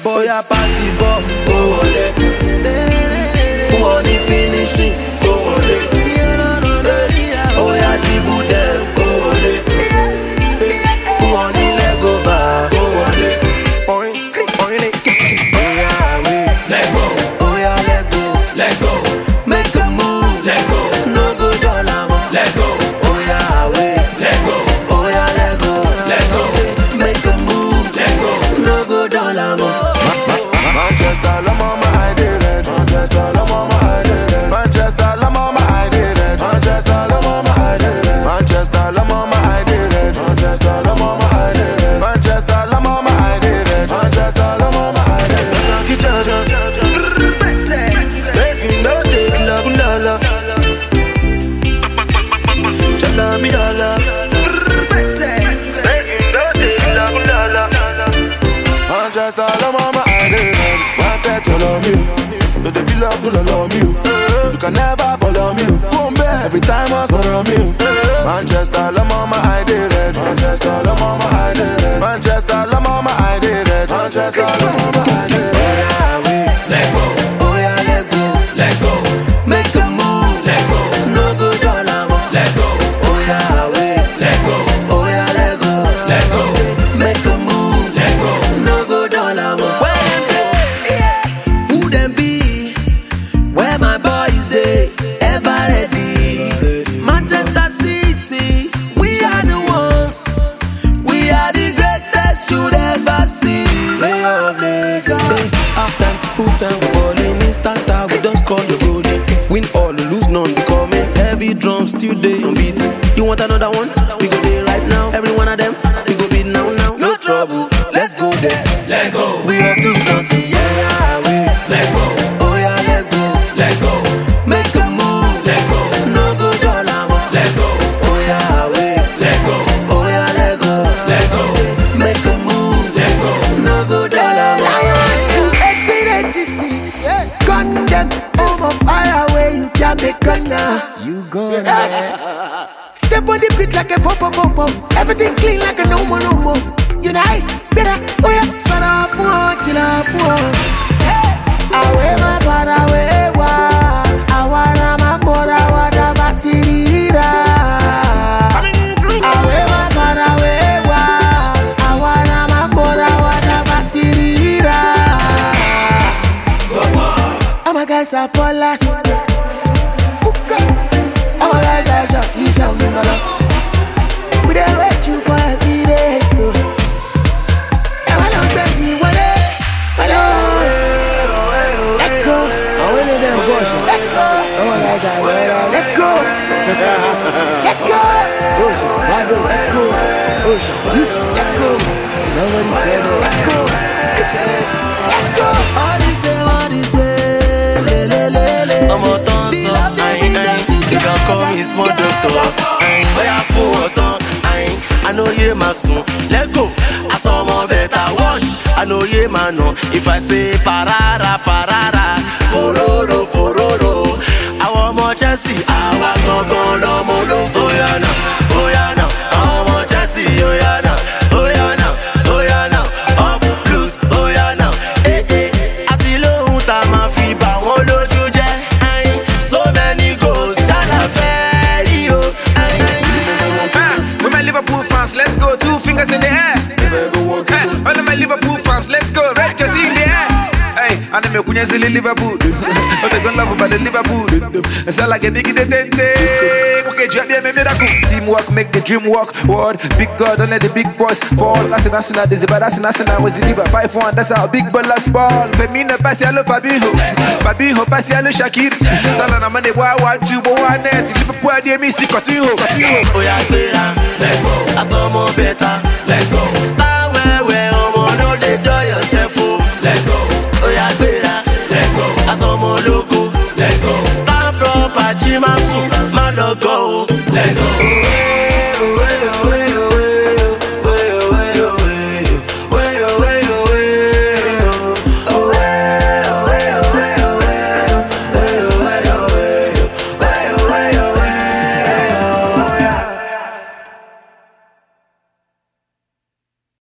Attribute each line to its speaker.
Speaker 1: boy. Oya pass the ball, go ole. Who want the finishing, go ole. Oya dribble them, go ole. Who want the leg over, go ole. Oya we,
Speaker 2: let go.
Speaker 1: Oya let go,
Speaker 2: Let go.
Speaker 1: make a move,
Speaker 2: Let go.
Speaker 1: no go dollar mo.
Speaker 2: Let go.
Speaker 1: Oya we,
Speaker 2: Let go.
Speaker 1: Oya let go,
Speaker 2: Let go.
Speaker 1: make a move,
Speaker 2: Let go.
Speaker 1: no go dollar mo.
Speaker 3: Manchester, la mama, I did it. Manchester, la mama, I did it. Manchester, la mama, I did it. Manchester, la mama, I did it. Manchester, la mama, I did it. Manchester, la mama, I did it. Manchester, la mama, I did it. Manchester, la mama, I did it.
Speaker 1: Make you no take la la. Chala mi la. Make you no take la.
Speaker 3: Manchester, la mama, I did it. Wanted to love you. But the feel of good love you. You can never follow me. Every time I saw you. Manchester, la mama, I did it. Manchester, la mama, I did it. Manchester, la mama, I did it. Manchester, la mama, I did it.
Speaker 1: Oya we,
Speaker 2: Let go.
Speaker 1: Oya let go,
Speaker 2: Let go.
Speaker 1: make a move,
Speaker 2: Let go.
Speaker 1: no go dollar mo.
Speaker 2: Let go.
Speaker 1: Oya we,
Speaker 2: Let go.
Speaker 1: Oya let go,
Speaker 2: Let go.
Speaker 1: make a move,
Speaker 2: Let go.
Speaker 1: no go dollar mo. Where them dey? Who them be? Where my boys dey? Ever ready? Manchester City, we are the ones. We are the greatest you'd ever see. Play of Lagos. Half time to full time, we ballin' instant time. We don't score the goal. Win all, lose none. We coming heavy drums still day unbeaten. You want another one? We go there right now. Every one of them, we go beat now. No trouble, let's go there.
Speaker 2: Let go.
Speaker 1: We up to something, yeah. We
Speaker 2: Let go.
Speaker 1: oh yeah, let go.
Speaker 2: Let go.
Speaker 1: Make a move,
Speaker 2: Let go.
Speaker 1: no go dollar mo.
Speaker 2: Let go.
Speaker 1: Oh yeah, we
Speaker 2: Let go.
Speaker 1: oh yeah, let go.
Speaker 2: Let go.
Speaker 1: Make a move,
Speaker 2: Let go.
Speaker 1: no go dollar mo.
Speaker 4: 1886, gun them over fire where you jam the gunner. You go there. Step on the beat like a pop. Everything clean like a no more. Unite, better, oh yeah. Fara for killer for. Away my far away wa. Awana mamora wada batira. Away my far away wa. Awana mamora wada batira. All my guys are for last. All my guys are shock, you shout me no. We dey wait you for every day. And I don't take me wale. Let go. I win it in Goshen. Let go. All my guys are wale. Let go. Let go. Goshen, Wado, let go. Ocean, let go. Somebody tell me, let go. Let go.
Speaker 1: All this say, le.
Speaker 5: I'm a dancer, you can call me small doctor. I for I know you my son. Let go. I saw more better wash. I know you man. If I say parara, pororo. I want more Chelsea. I want no more. Oh yeah now. I want more Chelsea. Oh yeah now. Up blues. Oh yeah now. I see low time fi ba won loju je. So many goals.
Speaker 6: With my Liverpool fans, let's go. 2 fingers in the air. All of my Liverpool fans, let's go. Red jersey in the air. Hey, and I'm a Liverpool. But they don't love about the Liverpool. It's all like a diggy day. Okay, drop me a miracle. Teamwork, make the dream work. Word, big God, don't let the big boys fall. That's a dizzy, but that's a was it. 5-1, that's how big ballers ball. Femina Pasialo Fabinho Pasialo Shakir. Salana Mane, 1-2, 1-net. Liverpool, the MC, continue.
Speaker 5: Oh yeah, let go. I saw more better. Let go.